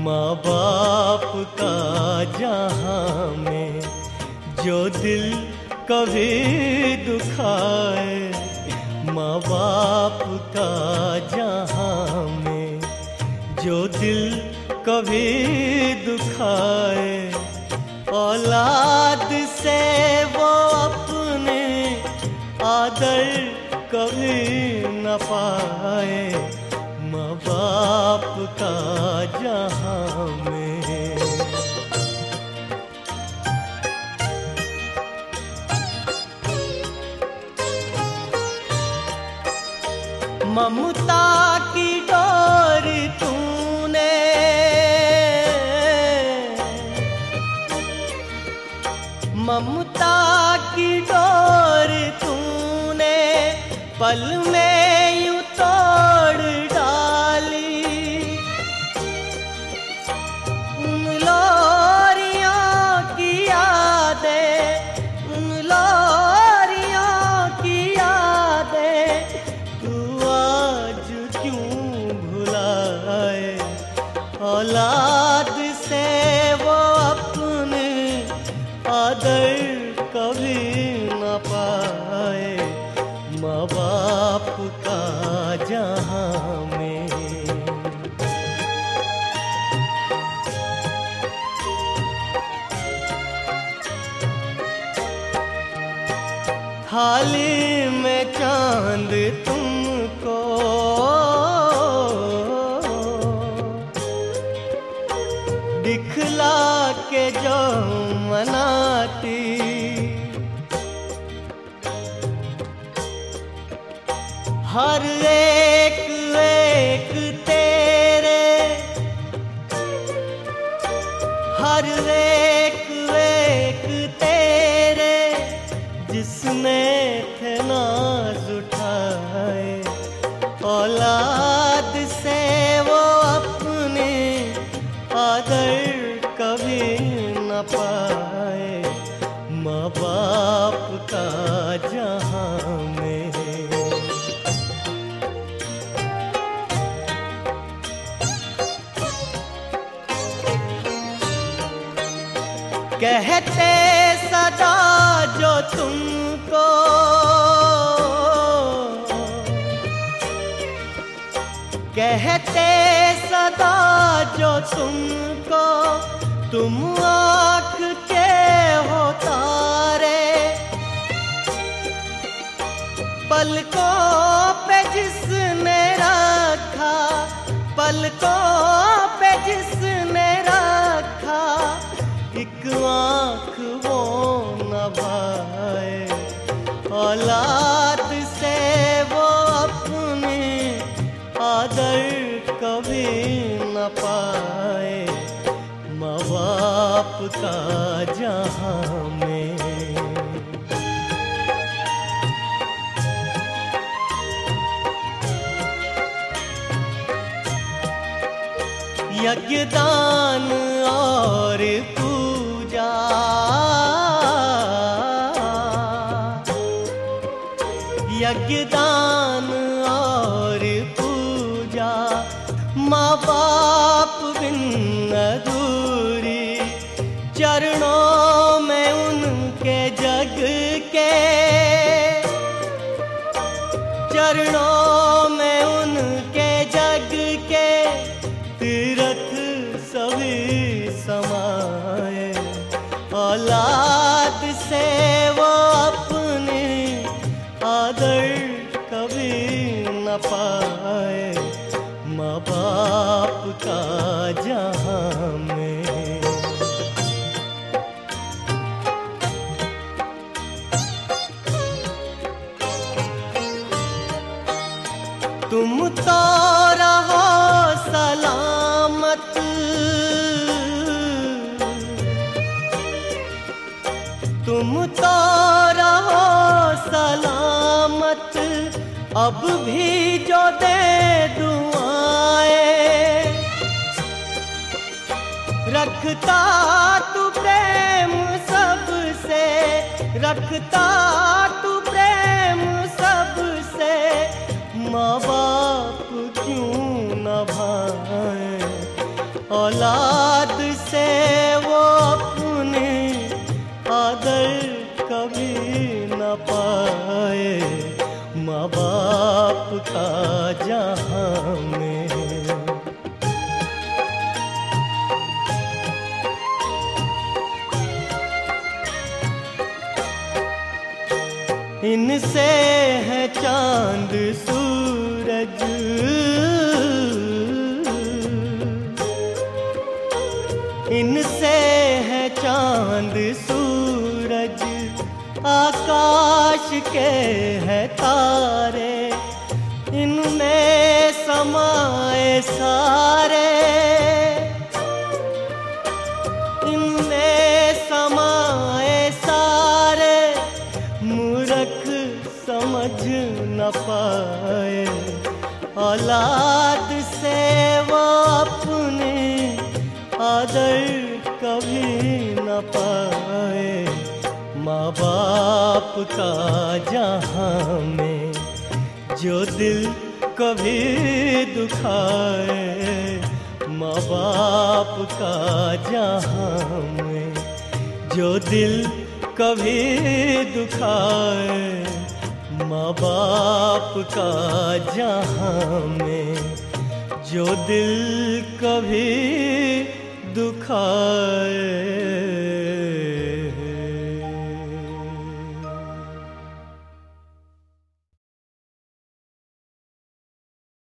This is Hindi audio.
माँ बाप का जहाँ में जो दिल कभी दुखाए, माँ बाप का जहाँ में जो दिल कभी दुखाए, औलाद से वो अपने आदर कभी न पाए, माँ बाप का जहाँ में। ममता की डोर तूने ममता की डोर तूने पल में यूं तोड़ डाली। उन लोरियों की यादें, उन लोरियों की यादें तू आज क्यों भुलाए। औलाद से वो अपने आदर कभी न पाए, माँ बाप का जहाँ में। थाली में चांद तुमको दिखला के जो मनाती, हर एक एक तेरे, हर एक एक तेरे जिसने थे नाज उठाए। औलाद से वो अपने आदर कभी न पाए, माँ बाप का जहाँ में। कहते सदा जो तुमको, कहते सदा जो तुमको, तुम आँख के हो तारे। पलकों पे जिसने रखा, पलकों पे जिसने रखा, एक आँख वो न भाए। औलाद से वो अपने आदर कभी न पाए, माँ बाप का जहाँ में। यज्ञदान और पूजा, यज्ञदान और पूजा माँ बाप बिन अधूरी। चरणों में उनके जग के, चरणों में उनके जग के तीर्थ सभी समाए। औलाद से वो अपने आदर कभी न पाए, माँ बाप का जहाँ में। तुम तो रहो सलामत, तुम तो रहो सलामत, अब भी जो दे दुआएं। रखता तू प्रेम सबसे, रखता तू प्रेम सबसे, माँ बाप क्यों न भाए। औलाद से वो अपने आदर कभी न पाए, माँ बाप का जहाँ में। इनसे है चांद सूरज, इनसे है चांद सूरज, आकाश के है तारे, इनमें समाए सारे, इनमें समाए सारे, मूर्ख समझ न पाए, औलाद से वो अपने आदर कभी न पाए, माँ बाप का जहाँ में जो दिल कभी दुखाए, माँ बाप का जहाँ में जो दिल कभी दुखाए, माँ बाप का जहाँ में जो दिल कभी दुखाए।